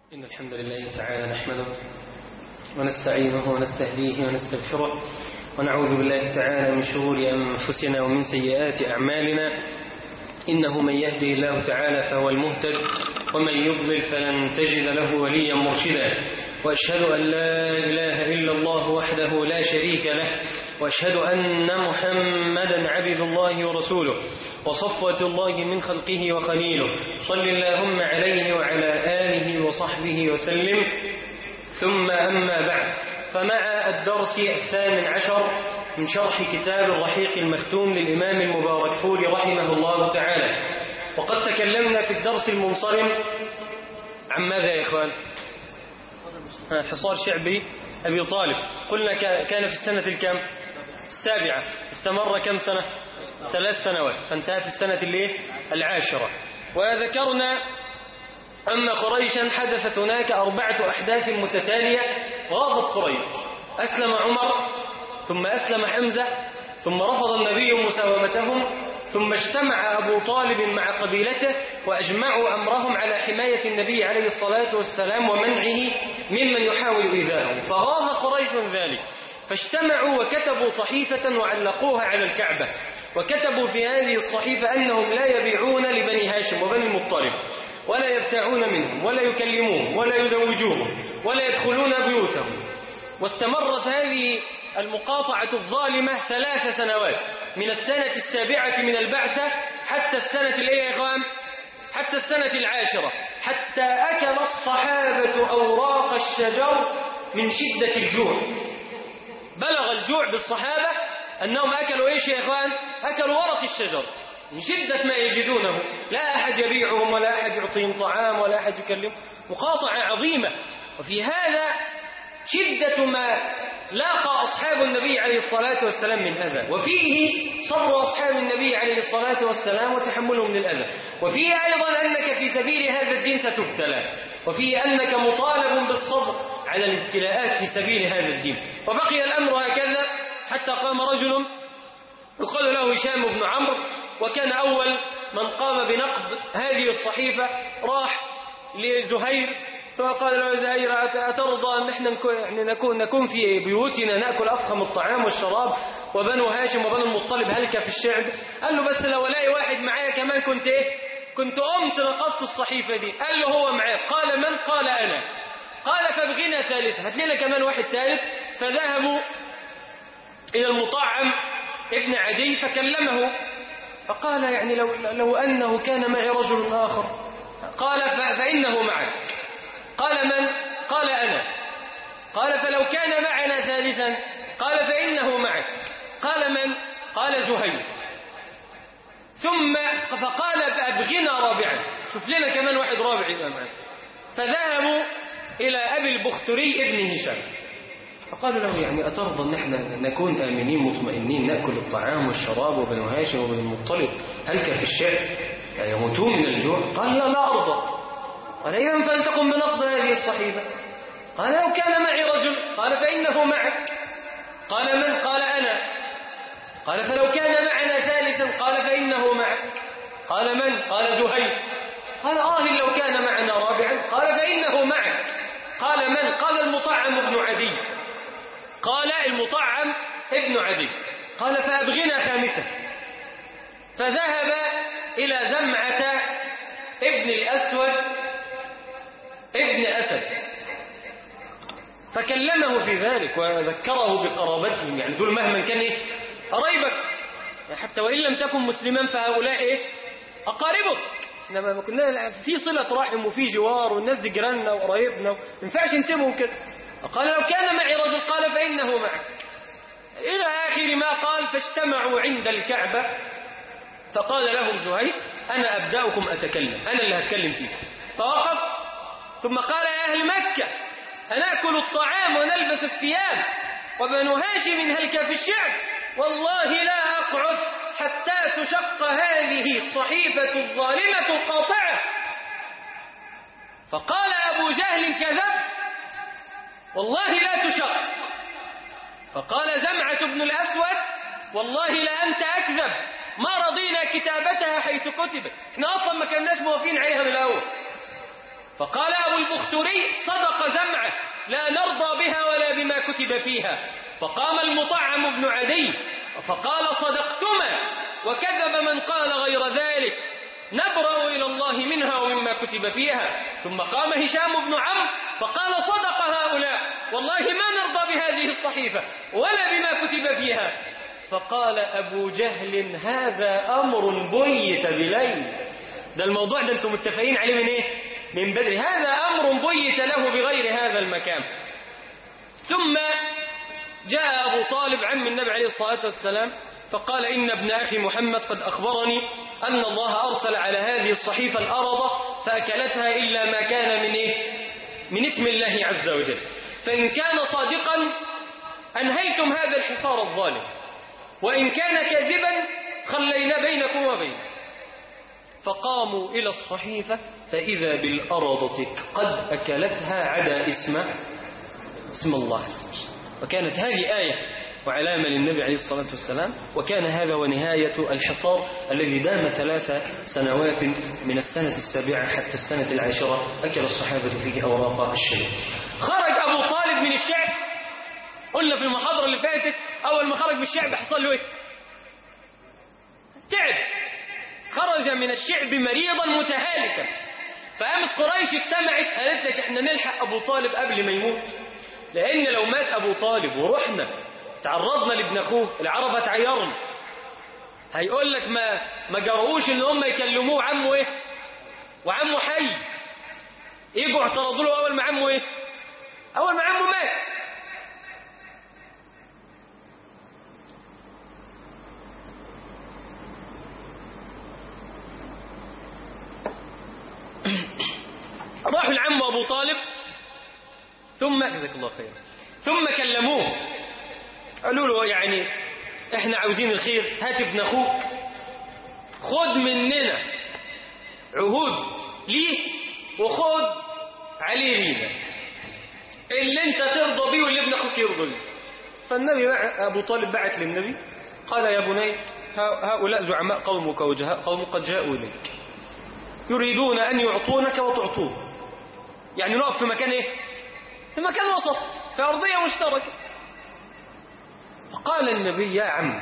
إن الحمد لله تعالى نحمده ونستعينه ونستهديه ونستغفره ونعوذ بالله تعالى من شرور أنفسنا ومن سيئات أعمالنا. إنه من يهده الله تعالى فهو المهتد ومن يضلل فلن تجد له وليا مرشدا. وأشهد أن لا إله إلا الله وحده لا شريك له وأشهد أن محمدا عبد الله ورسوله وصفوة الله من خلقه وخليله. صل اللهم عليه وعلى آله وصحبه وسلم. ثم أما بعد، فمع الدرس 12 من شرح كتاب الرحيق المختوم للإمام المباركفوري رحمه الله تعالى. وقد تكلمنا في الدرس المنصرم عن ماذا يا إخوان؟ حصار شعبي أبي طالب. قلنا كان في السنة الكام؟ 7. استمر كم سنة؟ 3 سنوات، فانتهى في السنة 10. وذكرنا أن قريشا حدثت هناك 4 أحداث متتالية غاضت قريش. أسلم عمر، ثم أسلم حمزة، ثم رفض النبي مساومتهم، ثم اجتمع أبو طالب مع قبيلته وأجمعوا أمرهم على حماية النبي عليه الصلاة والسلام ومنعه ممن يحاول إيذاءه. فغاض قريش ذلك، فاجتمعوا وكتبوا صحيفة وعلقوها على الكعبة، وكتبوا في هذه الصحيفة أنهم لا يبيعون لبني هاشم وبني المطلب، ولا يبتاعون منهم، ولا يكلموهم، ولا يزوجوهم، ولا يدخلون بيوتهم. واستمرت هذه المقاطعة الظالمة 3 سنوات، من السنة 7 من البعثة حتى السنة حتى السنة 10، حتى أكل الصحابة أوراق الشجر من شدة الجوع. بلغ الجوع بالصحابة أنهم أكلوا إيش يا إخوان؟ أكلوا ورق الشجر من شدة ما يجدونه. لا أحد يبيعهم، ولا أحد يعطيهم طعام، ولا أحد يكلم. مقاطعة عظيمة. وفي هذا شدة ما لاقى أصحاب النبي عليه الصلاة والسلام من أذى، وفيه صبر أصحاب النبي عليه الصلاة والسلام وتحملهم للأذى، وفيه أيضا أنك في سبيل هذا الدين ستبتلى، وفيه أنك مطالب بالصبر على الابتلاءات في سبيل هذا الدين. وبقي الأمر هكذا حتى قام رجل يقال له هشام بن عمرو، وكان أول من قام بنقد هذه الصحيفة. راح لزهير فقال له: زهير، أترضى أن نحن نكون في بيوتنا نأكل أفخم الطعام والشراب، وبنو هاشم وبنو المطلب هلك في الشعب؟ قال له: بس لو الاقي واحد معايا كمان كنت قمت نقضت الصحيفة دي. قال له: هو معاك. قال: من؟ قال: أنا. قال: فابغنا ثالثا، هات لنا كمان واحد ثالث. فذهبوا إلى المطعم ابن عدي فكلمه، فقال: يعني لو أنه كان معي رجل آخر. قال: فإنه معك. قال: من؟ قال: أنا. قال: فلو كان معنا ثالثا. قال: فإنه معك. قال: من؟ قال: زهير. ثم فقال: أبغنا رابعا، شوف لنا كمان واحد رابع يبقى معنا. فذهبوا إلى أبي البختري ابن هشام، فقالوا له: يعني أترضى أن احنا نكون آمنين مطمئنين نأكل الطعام والشراب وبنو هاشم وبنو المطلب هلك في الشعب يموتون من الجوع؟ قال: لا أرضى. قال: إذن فلتقم بنقض هذه الصحيفة. قال: لو كان معي رجل. قال: فإنه معك. قال: من؟ قال: أنا. قال: فلو كان معنا ثالثا. قال: فإنه معك. قال: من؟ قال: زهير. قال: لو كان معنا رابعا. قال: فإنه معك. قال: من؟ قال: المطعم ابن عدي. قال: المطعم ابن عدي. قال: فأبغنا خامسا. فذهب إلى زمعة ابن الأسود ابن أسد فكلمه في ذلك وذكره بقرابتهم، يعني دول مهما كان قرايبك، حتى وإن لم تكن مسلما فهؤلاء أقاربك، إنما كنا في صلة رحم وفي جوار، والناس دي جيراننا وقرايبنا، ما ينفعش نسيبهم كده. قال: لو كان معي رجل. قال: فإنه معك، إلى آخر ما قال. فاجتمعوا عند الكعبة، فقال لهم زهير: أنا أبدأكم أتكلم، أنا اللي هتكلم فيكم. فوقف ثم قال: يا أهل مكة، هنأكل الطعام ونلبس الثياب، وبنو هاشم هلك في الشعب، والله لا أقعد حتى تشق هذه الصحيفة الظالمة القاطعة. فقال أبو جهل: كذب، والله لا تشق. فقال زمعة بن الأسود: والله لا أنت أكذب، ما رضينا كتابتها حيث كتبت، احنا أصلا ما كناش موافقين عليها من الأول. فقال أبو البختري: صدق زمعة، لا نرضى بها ولا بما كتب فيها. فقام المطعم بن عدي فقال: صدقتما، وكذب من قال غير ذلك، نبرأ إلى الله منها ومما كتب فيها. ثم قام هشام بن عمرو فقال: صدق هؤلاء، والله ما نرضى بهذه الصحيفة ولا بما كتب فيها. فقال أبو جهل: هذا أمر بيت بليل. ده الموضوع ده أنتم متفقين عليه من إيه؟ من بدري. هذا أمر بيت له بغير هذا المكان. ثم جاء أبو طالب عم النبي عليه الصلاة والسلام فقال: إن ابن أخي محمد قد أخبرني أن الله أرسل على هذه الصحيفة الأرض فأكلتها إلا ما كان من إيه؟ من اسم الله عز وجل، فإن كان صادقا أنهيتم هذا الحصار الظالم، وإن كان كاذبا خلينا بينكم وبينه. فقاموا إلى الصحيفة فإذا بالأرض قد أكلتها عدا اسم الله عز وجل. وكانت هذه آية وعلامة للنبي عليه الصلاة والسلام. وكان هذا ونهاية الحصار الذي دام 3 سنوات من السنة 7 حتى السنة 10 أكل الصحابة فيه أوراق الشريعة. خرج أبو طالب من الشعب. قلنا في المحاضرة اللي فاتت أول ما خرج من الشعب حصل له إيه؟ تعب. خرج من الشعب مريضا متهالكا. فقامت قريش اجتمعت قالت لك احنا نلحق أبو طالب قبل ما يموت، لأن لو مات أبو طالب ورحنا تعرضنا لابن أخوه العرب هتعيرنا، هيقول لك ما جرؤوش إن هم يكلموه عمه إيه وعمه حي، يجوا اعترضوا له أول ما عمه إيه؟ أول ما عمه مات. راحوا لعم أبو طالب ثم جزاك الله خير ثم كلموه قالوا له يعني احنا عاوزين الخير، هات ابن اخوك خد مننا عهود ليه وخد عليه رينا، اللي انت ترضى بيه واللي ابن اخوك يرضى بيه. فالنبي ابو طالب بعت للنبي قال: يا بني هؤلاء زعماء قومك وجهاء قومك قد جاءوا اليك يريدون ان يعطونك وتعطوه، يعني نقف في مكان ايه؟ في مكان وسط، في ارضيه مشتركه. فقال النبي: يا عم،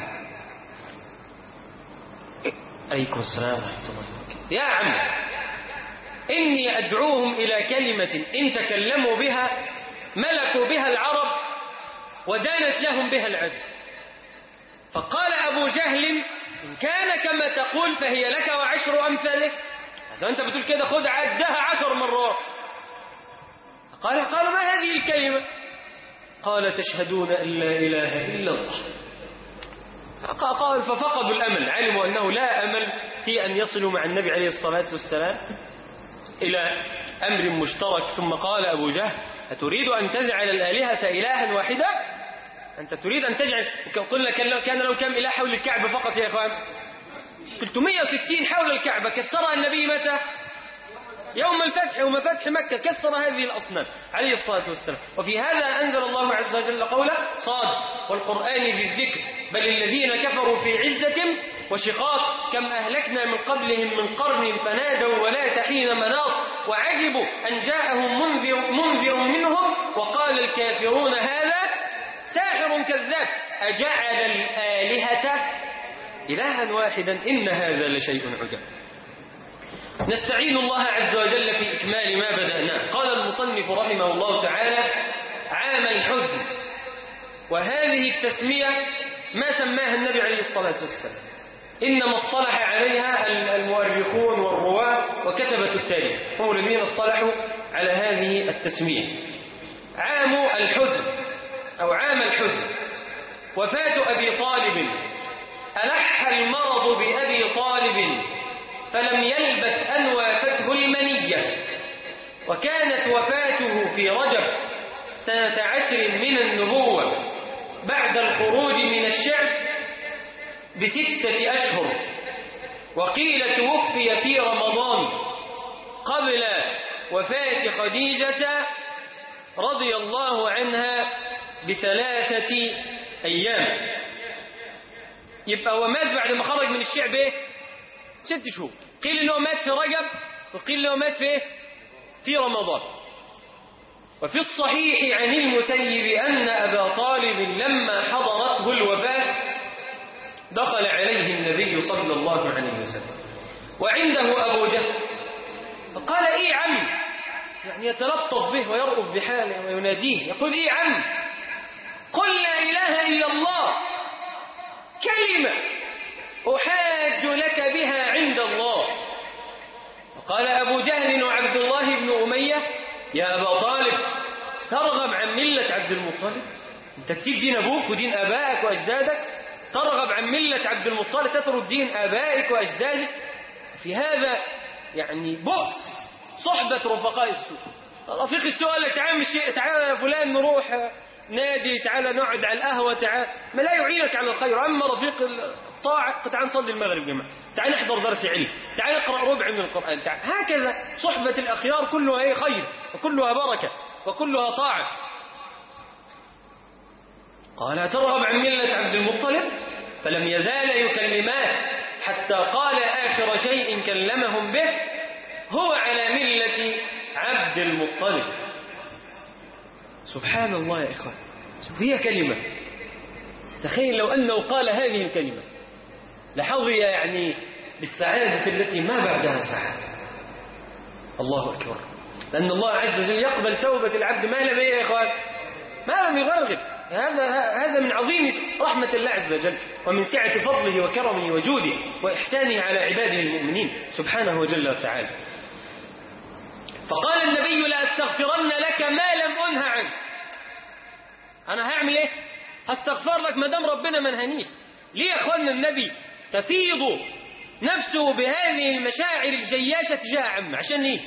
عليكم السلام ورحمه الله وبركاته، يا عم اني ادعوهم الى كلمه ان تكلموا بها ملكوا بها العرب ودانت لهم بها العدل. فقال ابو جهل: ان كان كما تقول فهي لك وعشر امثاله. اذا انت بتقول كده خد عدها 10 مرات. قال: ما هذه الكلمة؟ قال: تشهدون أن لا إله إلا الله. قال: ففقدوا الأمل، علموا أنه لا أمل في أن يصلوا مع النبي عليه الصلاة والسلام إلى أمر مشترك. ثم قال أبو جهل: أتريد أن تجعل الآلهة إلها واحدة؟ أنت تريد أن تجعل، قلنا كان لو كم إله حول الكعبة فقط يا إخوان؟ 360 حول الكعبة كسرها النبي متى؟ يوم الفتح، يوم فتح مكة كسر هذه الأصنام عليه الصلاة والسلام. وفي هذا أنزل الله عز وجل قوله: صاد والقرآن ذي الذكر بل الذين كفروا في عزة وشقاق كم أهلكنا من قبلهم من قرن فنادوا ولا تحين مناص وعجبوا أن جاءهم منذر منهم وقال الكافرون هذا ساحر كذاب أجعل الآلهة إلها واحدا إن هذا لشيء عجاب. نستعين الله عز وجل في إكمال ما بدأناه. قال المصنف رحمه الله تعالى: عام الحزن. وهذه التسمية ما سماها النبي عليه الصلاة والسلام، إنما اصطلح عليها المؤرخون والرواة وكتبة التاريخ، هم الذين اصطلحوا على هذه التسمية. عام الحزن أو عام الحزن، وفاة أبي طالب. ألح المرض بأبي طالب فلم يلبث أن وافته المنية، وكانت وفاته في رجب سنة 10 من النبوة بعد الخروج من الشعب ب6 أشهر، وقيل توفي في رمضان قبل وفاة خديجة رضي الله عنها ب3 أيام. يبقى ومات بعد ما خرج من الشعب 6 شهور. قيل انه مات في رجب وقيل انه مات في في رمضان. وفي الصحيح عن المسيب أن أبا طالب لما حضرته الوفاة دخل عليه النبي صلى الله عليه وسلم وعنده أبو جهل، فقال: إيه عم؟ يعني يتلطف به ويرأف بحاله ويناديه، يقول: إيه عم؟ قل لا إله إلا الله، كلمة أحاج لك بها عند الله. فقال أبو جهل وعبد الله بن أمية: يا أبا طالب، ترغب عن ملة عبد المطلب؟ أنت تسيب دين أبوك ودين آبائك وأجدادك؟ ترغب عن ملة عبد المطلب، تترك دين آبائك وأجدادك؟ في هذا يعني بؤس صحبة رفقاء السوء. رفيق السوء قال لك: تعال يا فلان نروح نادي، تعال نقعد على القهوة، تعال، ما لا يعينك على الخير. أما رفيق الطاعة: تعال نصلي المغرب جماعة، تعال نحضر درس علم، تعال نقرأ ربع من القرآن، تعال. هكذا صحبة الأخيار كلها خير وكلها بركة وكلها طاعة. قال: ترغب عن ملة عبد المطلب؟ فلم يزال يكلمان حتى قال آخر شيء كلمهم به: هو على ملة عبد المطلب. سبحان الله يا إخوان، هي كلمة، تخيل لو أنه قال هذه الكلمة لحظي يعني بالسعادة التي ما بعدها سعادة. الله أكبر، لأن الله عز وجل يقبل توبة العبد ما لم يا إخوان ما لم يغرغب. هذا من عظيم رحمة الله عز وجل ومن سعة فضله وكرمه وجوده وإحسانه على عباده المؤمنين سبحانه وجل وتعالى. فقال النبي: لا أستغفرن لك ما لم أنه عنك. أنا هعمل إيه؟ هستغفر لك ما دام ربنا ما نهانيش. ليه يا أخوانا النبي تفيض نفسه بهذه المشاعر الجياشة تجاه عمه؟ عشان إيه؟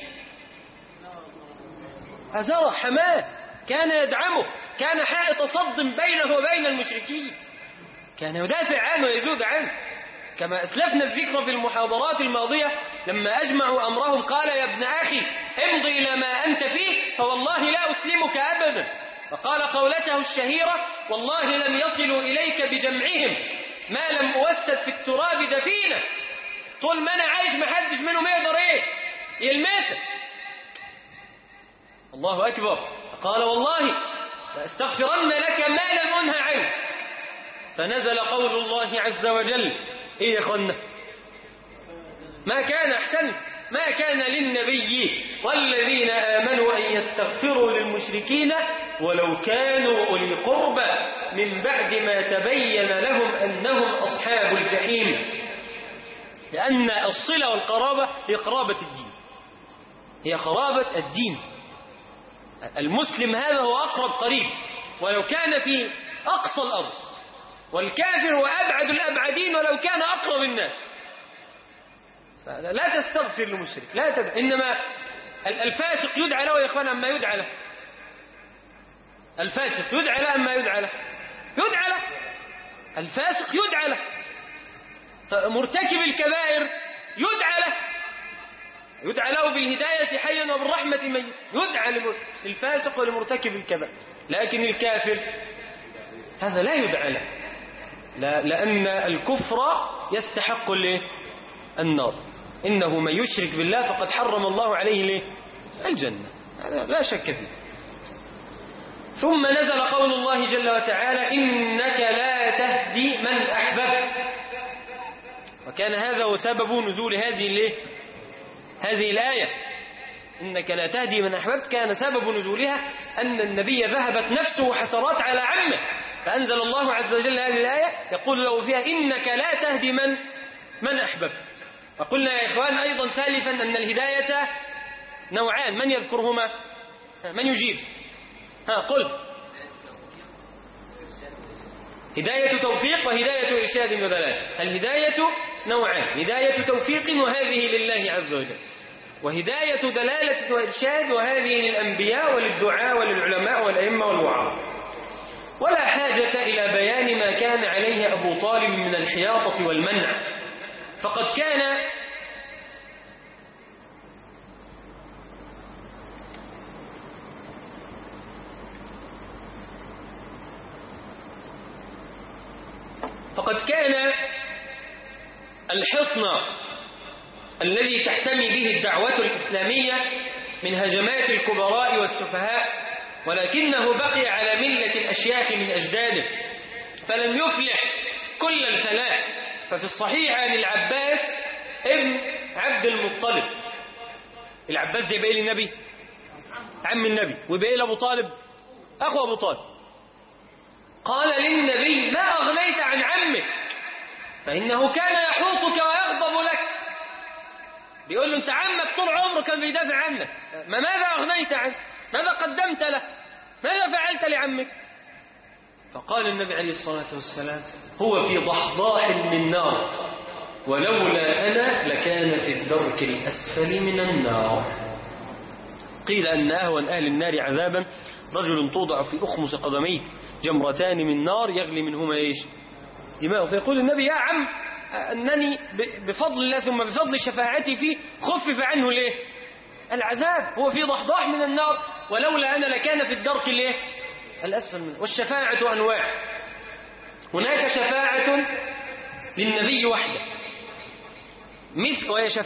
أزرع حماه، كان يدعمه، كان حائط صد بينه وبين المشركين، كان يدافع عنه ويزود عنه. كما أسلفنا الذكر في المحاضرات الماضية لما أجمعوا أمرهم قال: يا ابن أخي امض إلى ما أنت فيه فوالله لا أسلمك أبدا. فقال قولته الشهيرة: والله لن يصلوا إليك بجمعهم ما لم أوسد في التراب دفينة. طول ما أنا عايش محدش منهم يقدر إيه يلمسك. الله أكبر. قال: والله لأستغفرن لك ما لم أنه عنه. فنزل قول الله عز وجل: إيه يا أخوانا؟ ما كان أحسن ما كان للنبي والذين آمنوا أن يستغفروا للمشركين ولو كانوا أولي قربى من بعد ما تبين لهم أنهم أصحاب الجحيم. لأن الصلة والقرابة هي قرابة الدين، هي قرابة الدين. المسلم هذا هو أقرب قريب ولو كان في أقصى الأرض، والكافر هو أبعد الأبعدين ولو كان أقرب الناس. لا تستغفر لمشرك، لا تدع. إنما الفاسق يدعى له يا إخوان أما يدعى له. الفاسق يدعى له أما يدعى له، يدعى له. الفاسق يدعى له. مرتكب الكبائر يدعى له، يدعى له بالهداية حيا وبالرحمة ميت. يدعى للفاسق ولمرتكب الكبائر، لكن الكافر هذا لا يدعى له، لأن الكفر يستحق النار. إنه من يشرك بالله فقد حرم الله عليه الجنة، هذا لا شك فيه. ثم نزل قول الله جل وتعالى: إنك لا تهدي من أحببت. وكان هذا هو سبب نزول هذه الآية: إنك لا تهدي من أحببت. كان سبب نزولها أن النبي ذهبت نفسه حسرات على عمه، فأنزل الله عز وجل هذه الآية يقول له فيها: إنك لا تهدي من أحببت. وقلنا يا إخوان أيضا سالفا أن الهداية نوعان، من يذكرهما؟ من يجيب؟ قل. هداية توفيق وهداية إرشاد ودلالة. الهداية نوعان: هداية توفيق وهذه لله عز وجل، وهداية دلالة وإرشاد وهذه للأنبياء وللدعاء وللعلماء والأئمة والوعاظ. ولا حاجة إلى بيان ما كان عليه أبو طالب من الحياطة والمنع، فقد كان الحصن الذي تحتمي به الدعوة الإسلامية من هجمات الكبراء والسفهاء، ولكنه بقي على ملة الأشياخ من أجداده فلم يفلح كل الفلاح. ففي الصحيح عن العباس ابن عبد المطلب، العباس ده يبقى للنبي عم النبي، ويبقى لأبو طالب أخو أبو طالب. قال للنبي: ما أغنيت عن عمك فإنه كان يحوطك ويغضب لك. بيقول له: أنت عمك طول عمره كان بيدافع عنك، ماذا أغنيت عنه؟ ماذا قدمت له؟ ماذا فعلت لعمك؟ فقال النبي عليه الصلاة والسلام: هو في ضحضاح من نار، ولولا أنا لكان في الدرك الأسفل من النار. قيل أن أهون أهل النار عذابا رجل توضع في أخمص قدميه جمرتان من نار يغلي منهما إيش؟ دماءه. فيقول النبي: يا عم، أنني بفضل الله ثم بفضل شفاعتي فيه خفف عنه ليه؟ العذاب. هو في ضحضاح من النار، ولولا أنا لكان في الدرك ليه؟ الأسفل منه. والشفاعة أنواع، هناك شفاعة للنبي وحده وهي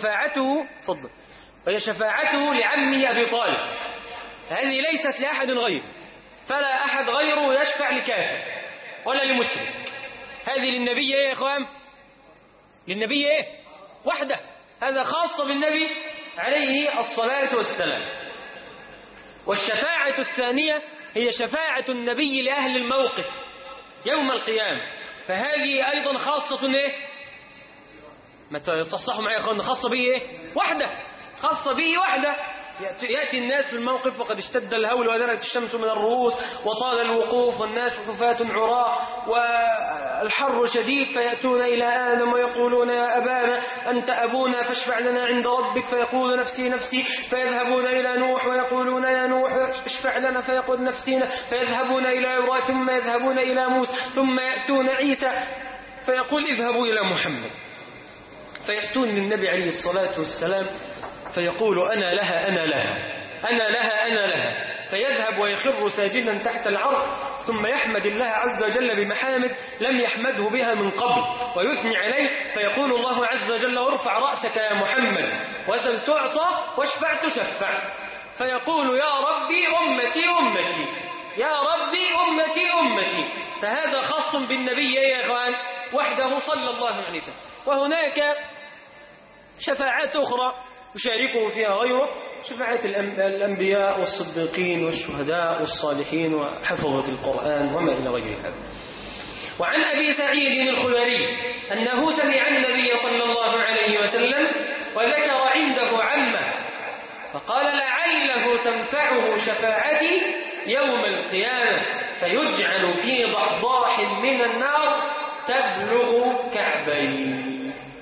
شفاعته لعمه أبي طالب، هذه ليست لأحد غيره، فلا أحد غيره يشفع لكافر ولا لمشرك. هذه للنبي إيه يا إخوان؟ للنبي إيه؟ وحده، هذا خاص بالنبي عليه الصلاة والسلام. والشفاعة الثانية هي شفاعة النبي لأهل الموقف يوم القيامة، فهذه أيضا خاصة إيه؟ ما تصحصحوا معي يا أخوان، خاصة به إيه؟ وحده، خاصة به وحده. يأتي الناس في الموقف وقد اشتد الهول ودنت الشمس من الرؤوس وطال الوقوف والناس حفاة عراة والحر شديد، فيأتون إلى آدم ويقولون: يا أبانا أنت أبونا فاشفع لنا عند ربك، فيقول: نفسي نفسي. فيذهبون إلى نوح ويقولون: يا نوح اشفع لنا، فيقول: نفسينا. فيذهبون إلى إبراهيم ثم يذهبون إلى موسى ثم يأتون عيسى فيقول: اذهبوا إلى محمد. فيأتون للنبي عليه الصلاة والسلام فيقول: أنا لها أنا لها أنا لها أنا لها، فيذهب ويخر ساجدا تحت العرش ثم يحمد الله عز وجل بمحامد لم يحمده بها من قبل ويثني عليه، فيقول الله عز وجل: ارفع رأسك يا محمد وسل تعطى واشفع تشفع. فيقول: يا ربي أمتي أمتي، يا ربي أمتي أمتي. فهذا خاص بالنبي يا إخوان وحده صلى الله عليه وسلم. وهناك شفاعات أخرى يشاركه فيها غيره، شفاعة الأنبياء والصديقين والشهداء والصالحين وحفظة القرآن وما إلى غير هذا. وعن أبي سعيد الخدري أنه سمع النبي صلى الله عليه وسلم وذكر عنده عمه فقال: لعله تنفعه شفاعتي يوم القيامة فيجعل في ضحضاح من النار تبلغ كعبين.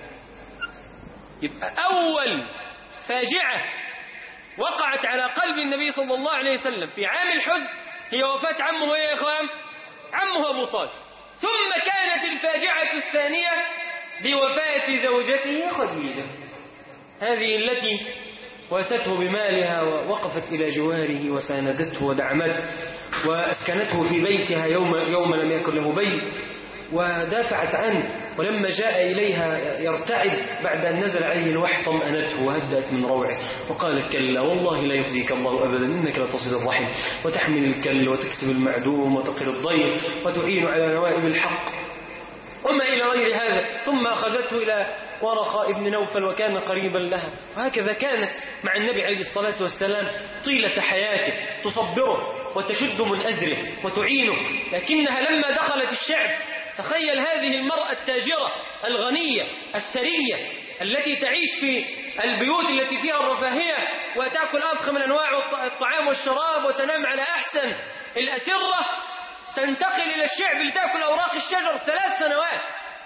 يبقى أول فاجعة وقعت على قلب النبي صلى الله عليه وسلم في عام الحزن هي وفاة عمه يا إخوان، عمه أبو طالب. ثم كانت الفاجعة الثانية بوفاة زوجته خديجة، هذه التي واسته بمالها ووقفت إلى جواره وساندته ودعمته وأسكنته في بيتها يوم لم يكن له بيت ودافعت عنه، ولما جاء إليها يرتعد بعد أن نزل عليه الوحي طمأنته وهدأت من روعه وقالت: كلا والله لا يخزيك الله أبدا، إنك لتصل الرحم وتحمل الكل وتكسب المعدوم وتقر الضيف وتعين على نوائب الحق وما إلى غير هذا. ثم أخذته إلى ورقة ابن نوفل وكان قريبا لها. وهكذا كانت مع النبي عليه الصلاة والسلام طيلة حياته، تصبره وتشد من أزره وتعينه. لكنها لما دخلت الشعب، تخيل هذه المرأة التاجرة الغنية السرية التي تعيش في البيوت التي فيها الرفاهية وتأكل أفخم من أنواع الطعام والشراب وتنام على أحسن الأسرة، تنتقل إلى الشعب لتأكل أوراق الشجر 3 سنوات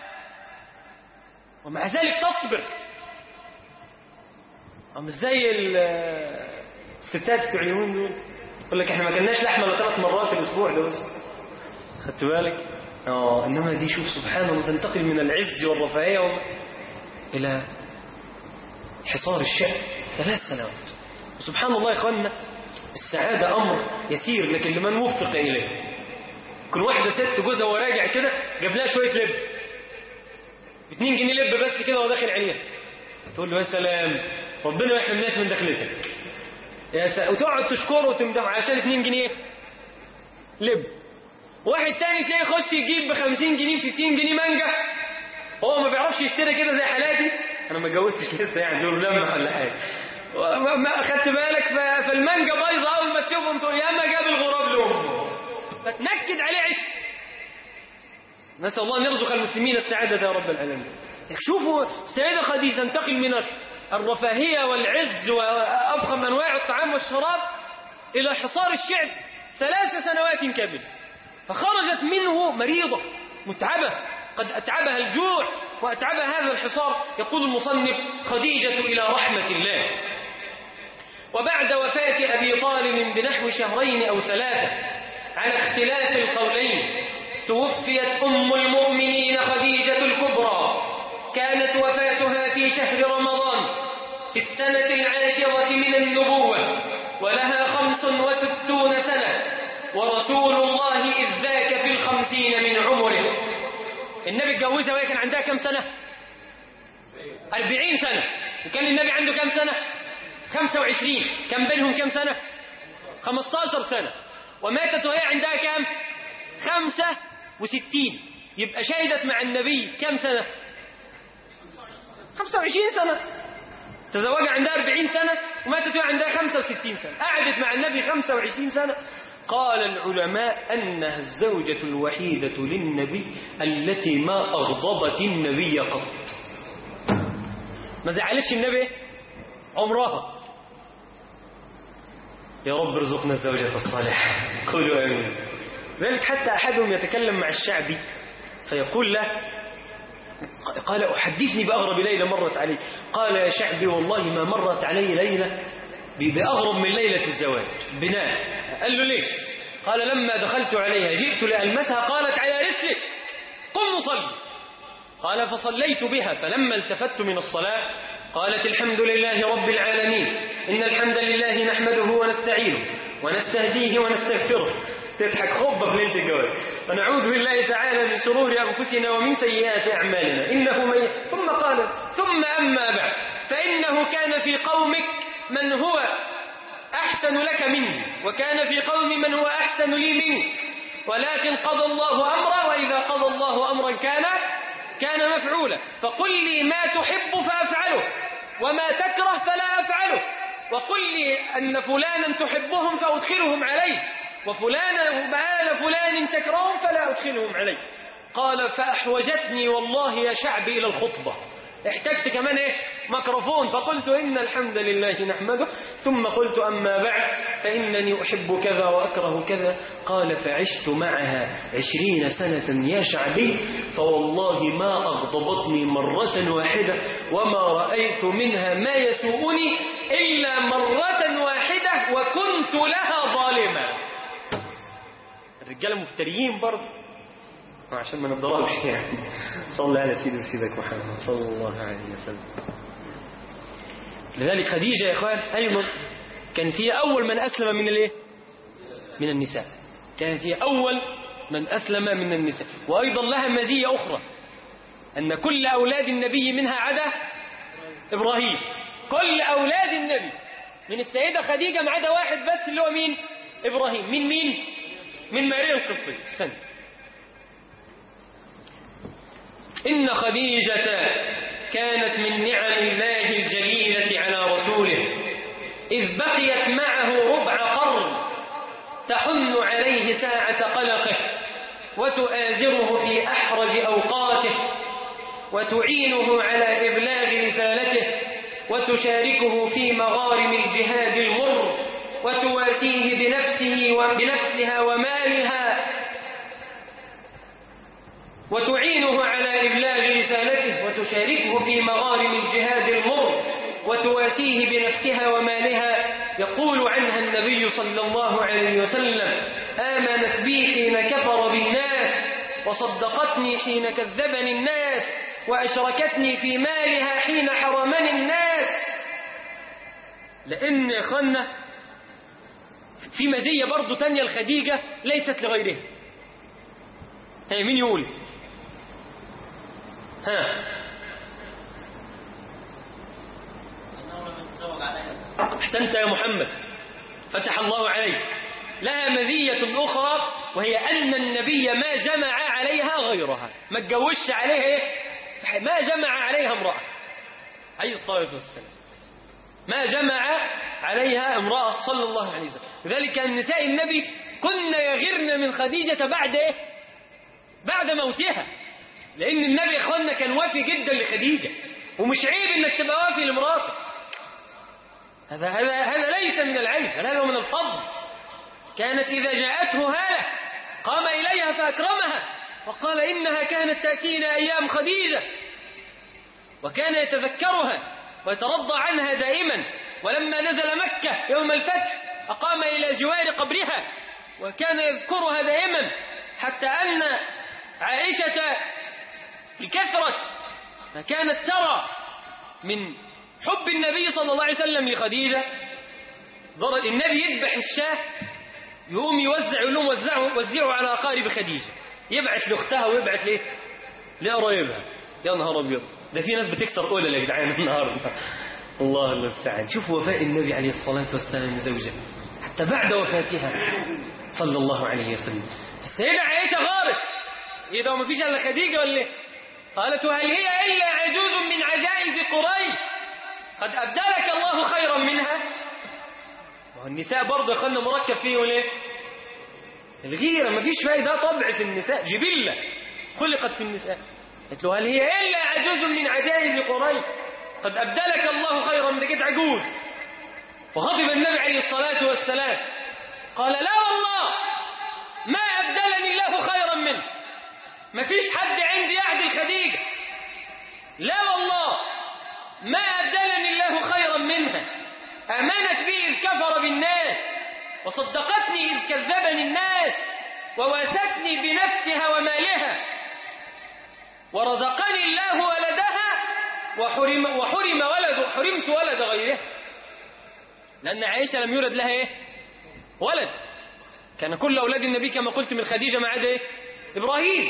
ومع ذلك تصبر. مش زي الستات بتوع اليومين دول يقول لك احنا ما كلناش لحمه الا 3 مرات في الاسبوع ده بس، خدت بالك؟ انما دي شوف سبحان الله تنتقل من العز والرفاهيه الى حصار الشعب 3 سنوات. وسبحان الله يا اخواننا السعاده امر يسير لكن لمن وفق اليه. كل واحده ست جوزها وراجع كده جاب لها شويه لب ب2 جنيه لب بس كده وداخل عليها، تقول له: يا سلام ربنا ما يحرمناش من دخلتك. وتقعد تشكره وتمدحه عشان 2 جنيه لب. واحد تاني تلاقيه يخش يجيب ب50 جنيه ب60 جنيه مانجا، هو ما بيعرفش يشتري كده زي حالاتي، انا ما اتجوزتش لسه يعني دول لمح ولا حاجه، ما اخدت بالك، فالمانجا بايظه، اول ما تشوفهم تقول يا ما جاب الغراب لامه، فتنكد عليه عشت. نسال الله ان يرزق المسلمين السعاده يا رب العالمين. شوفوا السيده خديجه تنتقل من الرفاهيه والعز وافخم انواع الطعام والشراب الى حصار الشعب 3 سنوات كامله، فخرجت منه مريضه متعبه قد اتعبها الجوع واتعبها هذا الحصار. يقول المصنف: خديجه الى رحمه الله. وبعد وفاه ابي طالب بنحو 2 أو 3 على اختلاف القولين توفيت ام المؤمنين خديجه الكبرى، كانت وفاتها في شهر رمضان في السنة 10 من النبوة، ولها 65 سنة، ورسول الله إذ ذاك في 50 من عمره. النبي اتجوزها وهي كان عندها كم سنة؟ 40 سنة. وكان النبي عنده كم سنة؟ 25. كان بينهم كم سنة؟ 15 سنة. وماتت وهي عندها كم؟ 65. يبقى شهدت مع النبي كم سنة؟ 25 سنة. تزوجها عندها 40 سنة وماتت وهي عندها 65 سنة، قعدت مع النبي 25 سنة. قال العلماء أنها الزوجة الوحيدة للنبي التي ما أغضبت النبي قط، ما زعلتش النبي عمرها. يا رب ارزقنا الزوجة الصالحة، قولوا آمين. ذلك حتى أحدهم يتكلم مع الشعبي فيقول له، قال: أحدثني بأغرب ليلة مرت علي. قال: يا شعبي والله ما مرت علي ليلة بأغرب من ليلة الزواج بناء. قال له: ليه؟ قال: لما دخلت عليها جئت لألمسها قالت: على رسلك قم نصلي. قال: فصليت بها، فلما التفت من الصلاة قالت: الحمد لله رب العالمين، إن الحمد لله نحمده ونستعينه ونستهديه ونستغفره. تضحك خبة في ليلة الجواز. ونعوذ بالله تعالى من شرور أنفسنا ومن سيئات أعمالنا، إنه من ثم قال: ثم أما بعد فإنه كان في قومك من هو أحسن لك مني، وكان في قوم من هو أحسن لي منك، ولكن قضى الله أمرا، وإذا قضى الله أمرا كان مفعولا. فقل لي ما تحب فأفعله، وما تكره فلا أفعله، وقل لي أن فلانا تحبهم فأدخلهم عليه، وفلانا وآل فلان تكرههم فلا أدخلهم عليه. قال: فأحوجتني والله يا شعب إلى الخطبة، احتجت كمان ميكروفون، فقلت: إن الحمد لله نحمده، ثم قلت: أما بعد فإنني أحب كذا وأكره كذا. قال: فعشت معها 20 سنة يا شعبي، فوالله ما أغضبتني مرة واحدة، وما رأيت منها ما يسوءني إلا مرة واحدة، وكنت لها ظالما. الرجال مفتريين برضه عشان ما نضربش يعني. صلى على سيدك محمد صلى الله عليه وسلم. لذلك خديجة يا إخوان أيضا كانت هي أول من أسلم من الإيه؟ من النساء. كانت هي أول من أسلم من النساء. وأيضا لها مزية أخرى، أن كل أولاد النبي منها عدا إبراهيم. كل أولاد النبي من السيدة خديجة ما عدا واحد بس، اللي هو مين؟ إبراهيم. مين؟ من ماريا القبطية. سنة. إن خديجة كانت من نعم الله الجليلة على رسوله، إذ بقيت معه ربع قرن تحن عليه ساعة قلقه، وتؤازره في أحرج أوقاته، وتعينه على إبلاغ رسالته، وتشاركه في مغارم الجهاد المر، وتواسيه بنفسها ومالها، وتعينه على إبلاغ رسالته، وتشاركه في مغارم الجهاد المر، وتواسيه بنفسها ومالها. يقول عنها النبي صلى الله عليه وسلم: آمنت بي حين كفر بالناس، وصدقتني حين كذبني الناس، وأشركتني في مالها حين حرمني الناس. لأن يا أخوانا في مزية برضو تانية الخديجة ليست لغيرها. هي مين يقول؟ أحسنت يا محمد. فتح الله عليه، لها مزية أخرى، وهي أن النبي ما جمع عليها غيرها، ما اتجوزش عليها ما جمع عليها امرأة عليه الصلاة والسلام، ما جمع عليها امرأة صلى الله عليه وسلم. لذلك النساء النبي كن يغرن من خديجة بعد موتها، لأن النبي إخواننا كان وافي جدا لخديجة، ومش عيب إنك تبقى وافي لمراتك، هذا ليس من العيب، هذا من الفضل. كانت إذا جاءته هالة قام إليها فأكرمها وقال إنها كانت تأتينا أيام خديجة، وكان يتذكرها ويترضى عنها دائما. ولما نزل مكة يوم الفتح أقام إلى جوار قبرها وكان يذكرها دائما، حتى أن عائشة بكثرة ما كانت ترى من حب النبي صلى الله عليه وسلم لخديجة، النبي يذبح الشاه يقوم يوزع، يقول لهم وزعوا على أقارب خديجة، يبعث لأختها ويبعث لقرايبها. يا نهار أبيض، ده في ناس بتكسر قولة يا جدعان النهارده. الله المستعان. شوفوا وفاء النبي عليه الصلاة والسلام لزوجه حتى بعد وفاتها صلى الله عليه وسلم. السيدة عائشة غارت، إيه ده ما فيش إلا خديجة ولا إيه؟ قالت هل هي إلا عجوز من عجائز قريش قد أبدلك الله خيرا منها. والنساء برضه يا أخوانا مركب فيه ولا إيه؟ الغيرة ما فيش فايدة، طبع في النساء، جبلة خلقت في النساء. قالت له هل هي إلا عجوز من عجائز قريش قد أبدلك الله خيرا من كده عجوز. فغضب النبي عليه الصلاة والسلام قال لا والله ما أبدلني الله خيرا منه، ما فيش حد عندي يعدل خديجة، لا والله ما أبدلني الله خيرا منها، آمنت بي إذ كفر بالناس، وصدقتني إذ كذبني الناس، وواستني بنفسها ومالها، ورزقني الله ولدها حرمت ولد غيرها. لأن عائشة لم يولد لها ولد، كان كل أولاد النبي كما قلت من خديجة ما عدا إبراهيم.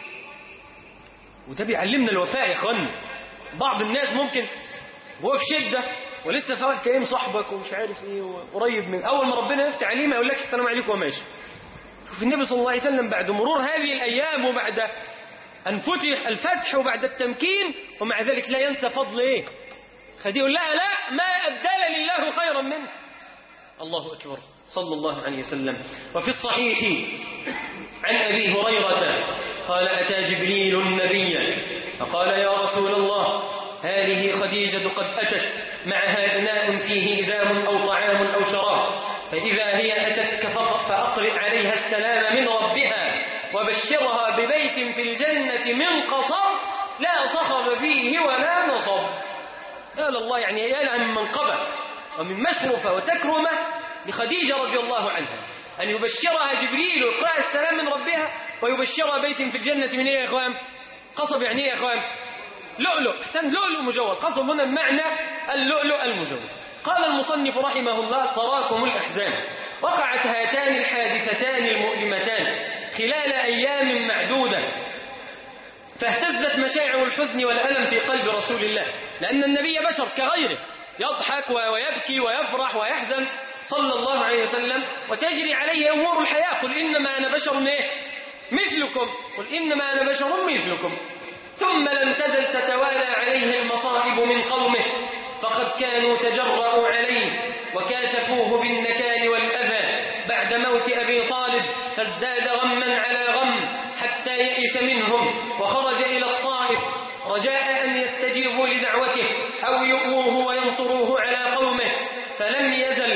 وده بيعلمنا الوفاء يا اخوان. بعض الناس ممكن هو في شدة ولسه فاول كريم صاحبك ومش عارف ايه وقريب من اول ما ربنا يفتح عليه ما يقولكش السلام عليكم وماشي. شوف النبي صلى الله عليه وسلم بعد مرور هذه الايام وبعد ان فتح الفتح وبعد التمكين ومع ذلك لا ينسى فضل خديجة، يقول لها لا ما ابدلني الله خيرا منه. الله اكبر صلى الله عليه وسلم. وفي الصحيح عن ابي هريرة قال اتى جبريل النبي فقال يا رسول الله هذه خديجة قد أتت معها إناء فيه إدام أو طعام أو شراب، فإذا هي أتتك فأقرئ عليها السلام من ربها وبشرها ببيت في الجنة من قصب لا صخب فيه ولا نصب. قال الله يعني يا لها من منقبة ومن مشرفة وتكرمة لخديجة رضي الله عنها أن يبشرها جبريل ويقرأ السلام من ربها ويبشرها بيت في الجنة من إيه يا إخوان؟ قصب يعني إيه يا إخوان؟ لؤلؤ. أحسن، لؤلؤ مجوّل. قصب هنا بمعنى اللؤلؤ المجوّل. قال المصنف رحمه الله تراكم الأحزان. وقعت هاتان الحادثتان المؤلمتان خلال أيام معدودة فاهتزت مشاعر الحزن والألم في قلب رسول الله، لأن النبي بشر كغيره يضحك ويبكي ويفرح ويحزن صلى الله عليه وسلم وتجري عليه أمور الحياة. قل إنما أنا بشر مثلكم، قل إنما أنا بشر مثلكم. ثم لم تزل تتوالى عليه المصائب من قومه فقد كانوا تجرؤوا عليه وكاشفوه بالنكال والأذى بعد موت أبي طالب، فازداد غما على غم حتى يئس منهم وخرج إلى الطائف رجاء أن يستجيبوا لدعوته أو يؤوه وينصروه على قومه، فلم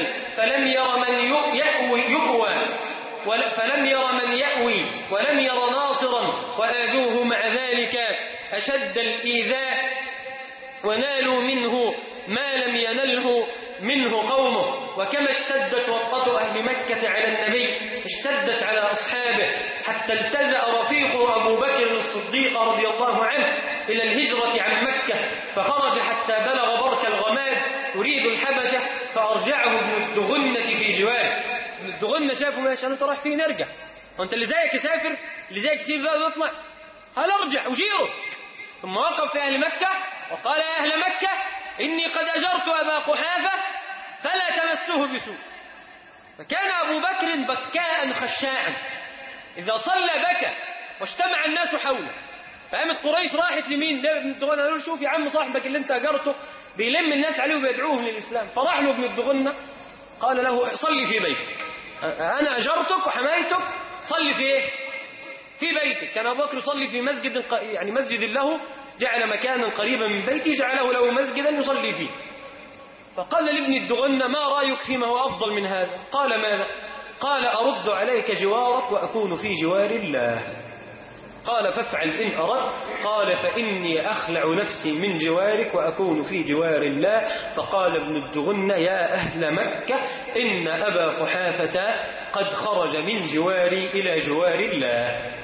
ير من يأوي ولم ير ناصرا، وآذوه مع ذلك أشد الإيذاء ونالوا منه ما لم ينله منه قومه. وكما اشتدت وطأة أهل مكة على النبي اشتدت على أصحابه حتى التجأ رفيقه أبو بكر الصديق رضي الله عنه إلى الهجرة عن مكة، فخرج حتى بلغ برك الغماد يريد الحبشة فأرجعه ابن الدغنة في جواره. ابن الدغنة شافه ماشي أنت راح فيه نرجع، وأنت اللي زيك يسافر اللي زيك يسيب بقى ويطلع، هل أرجع وجيره. ثم وقف في أهل مكة وقال يا أهل مكة إني قد أجرت أبا قحافة فلا تمسوه بسوء. فكان أبو بكر بكاء خشاعا، إذا صلى بكى واجتمع الناس حوله. فقامت قريش راحت لمين؟ لابن الدغنة، قالوا له شوف يا عم صاحبك اللي انت أجرته بيلم الناس عليه وبيدعوهم للإسلام. فراح له ابن الدغنة قال له صلي في بيتك، أنا أجرتك وحمايتك، صلي في إيه؟ في بيتك. كان أبو بكر يصلي في مسجد، يعني مسجد له، جعل مكانا قريبا من بيته جعله له مسجدا يصلي فيه. فقال لابن الدغنة ما رأيك فيما هو أفضل من هذا؟ قال ماذا؟ قال أرد عليك جوارك وأكون في جوار الله. قال فافعل إن أردت. قال فإني أخلع نفسي من جوارك وأكون في جوار الله. فقال ابن الدغنة يا أهل مكة إن أبا قحافة قد خرج من جواري إلى جوار الله.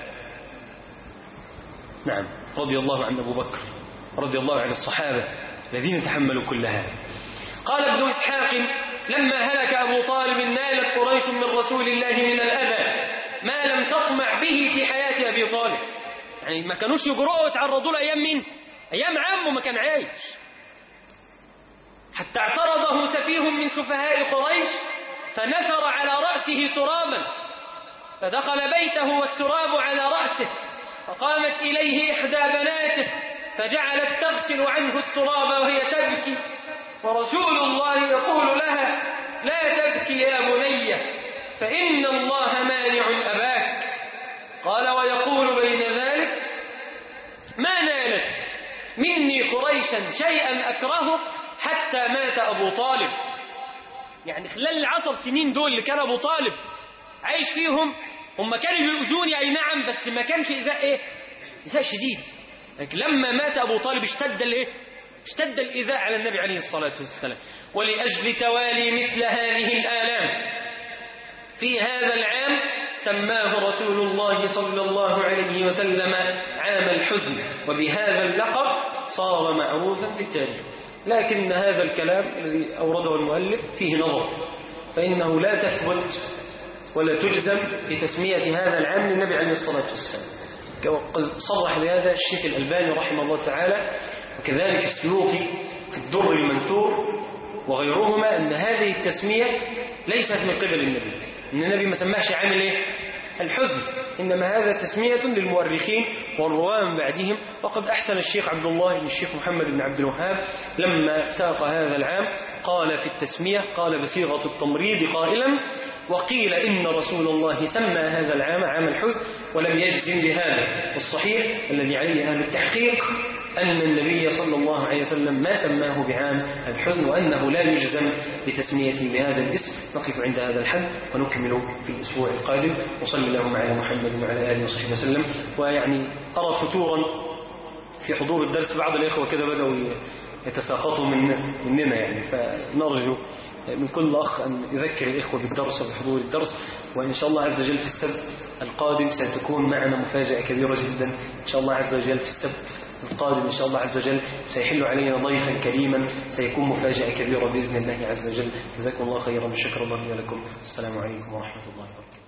نعم، رضي الله عن أبو بكر، رضي الله عن الصحابة الذين تحملوا كل هذا. قال ابن إسحاق لما هلك أبو طالب نالت قريش من رسول الله من الأذى ما لم تطمع به في حياة أبي طالب. يعني ما كانوش يجرؤوا يتعرضوا له أيام مين؟ أيام عمه ما كان عايش. حتى اعترضه سفيه من سفهاء قريش فنثر على رأسه ترابا، فدخل بيته والتراب على رأسه، فقامت إليه إحدى بناته فجعلت تغسل عنه التراب وهي تبكي، ورسول الله يقول لها لا تبكي يا بني فإن الله مانع أباك. قال ويقول بين ذلك ما نالت مني قريشا شيئا أكرهه حتى مات أبو طالب. يعني خلال ال10 سنين دول اللي كان أبو طالب عايش فيهم هم كانوا يؤذوني أي نعم، بس ما كانش إيذاء إيه؟ إيذاء شديد. لكن لما مات أبو طالب اشتد الإيذاء على النبي عليه الصلاة والسلام. ولأجل توالي مثل هذه الآلام في هذا العام سماه رسول الله صلى الله عليه وسلم عام الحزن، وبهذا اللقب صار معروفا في التاريخ. لكن هذا الكلام الذي أورده المؤلف فيه نظر، فإنه لا تثبت ولا تجزم بتسمية هذا العام للنبي عليه الصلاة والسلام. قد صرح بهذا الشيخ الألباني رحمه الله تعالى، وكذلك السيوطي في الدر المنثور وغيرهما، أن هذه التسمية ليست من قبل النبي، أن النبي ما سماش عامل الحزن، إنما هذا تسمية للمؤرخين والرواة من بعدهم. وقد أحسن الشيخ عبد الله بن الشيخ محمد بن عبد الوهاب لما ساق هذا العام قال في التسمية، قال بصيغة التمريض قائلا وقيل إن رسول الله سمى هذا العام عام الحزن ولم يجزم بهذا. والصحيح الذي عليه أهل التحقيق أن النبي صلى الله عليه وسلم ما سماه بعام الحزن، وأنه لا يجزم بتسميته بهذا الاسم. نقف عند هذا الحد ونكمل في الأسبوع القادم. وصلى اللهم على محمد وعلى آله وصحبه وسلم. ويعني أرى فتورا في حضور الدرس، بعض الإخوة كده بدأوا يتساقطوا مننا يعني، فنرجو من كل أخ أن يذكر الإخوة بالدرس وبحضور الدرس. وإن شاء الله عز وجل في السبت القادم ستكون معنا مفاجأة كبيرة جدا إن شاء الله عز وجل. في السبت القادم إن شاء الله عز وجل سيحل علينا ضيفا كريما، سيكون مفاجأة كبيرة بإذن الله عز وجل. جزاكم الله خيرا وشكر الله لكم. السلام عليكم ورحمة الله وبركاته.